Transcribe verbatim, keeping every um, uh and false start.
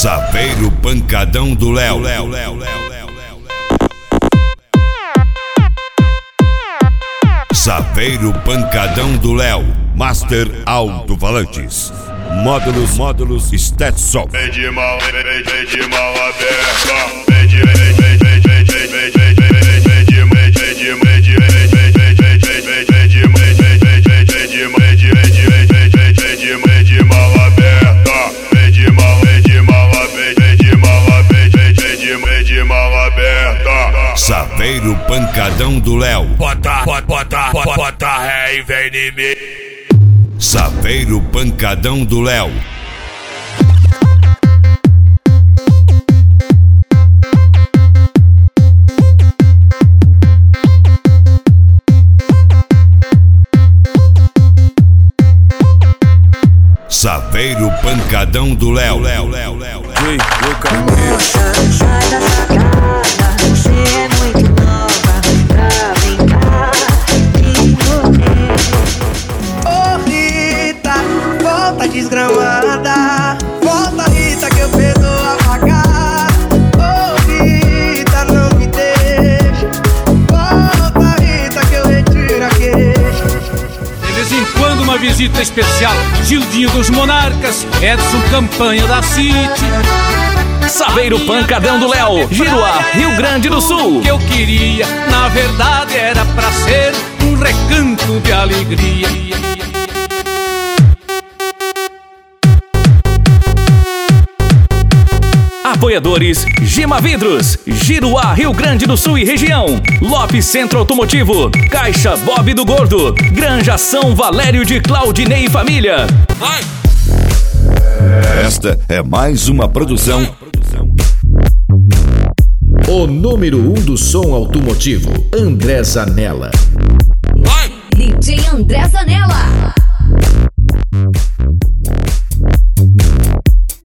Saveiro Pancadão do Léo. Saveiro Pancadão do Léo. Master Alto-Falantes. Módulos, módulos, Stetson. Vem de mal, vem, vem, vem de mal aberta. Vem de, vem, vem, vem, vem, vem, vem, vem, vem, vem, vem de, vem de, vem de, vem de, vem, vem, vem, vem, vem, vem, vem de, vem, vem, vem, vem, vem de, vem de, vem de, vem, vem, vem, vem de, vem de mal aberta. Vem de mal, vem de mal, vem, vem de mal, vem, vem, vem de, vem de mal aberta. Saveiro Pancadão do Léo. Bota, bota, bota, bota, bota ré e vem em mim. Saveiro Pancadão do Léo. Saveiro Pancadão do Léo. Léo, Léo, Léo. Moça, sai da sacada, você é muito nova pra brincar de correr. Ô Rita, volta desgramada, volta Rita que eu perdoo a pagar. Ô Rita, não me deixa, volta Rita que eu retiro a queixa. De vez em quando uma visita especial, Gildinho dos Monarcas, Edson Campanha da City. Saveiro Pancadão do Léo, Giruá, Rio Grande do Sul. O que eu queria, na verdade, era pra ser um recanto de alegria. Apoiadores: Gima Vidros, Giruá, Rio Grande do Sul e região. Lopes Centro Automotivo, Caixa Bob do Gordo, Granja São Valério de Claudinei e Família. Vai! Esta é mais uma produção. O número um do som automotivo, André Zanella. Vai! D J André Zanella.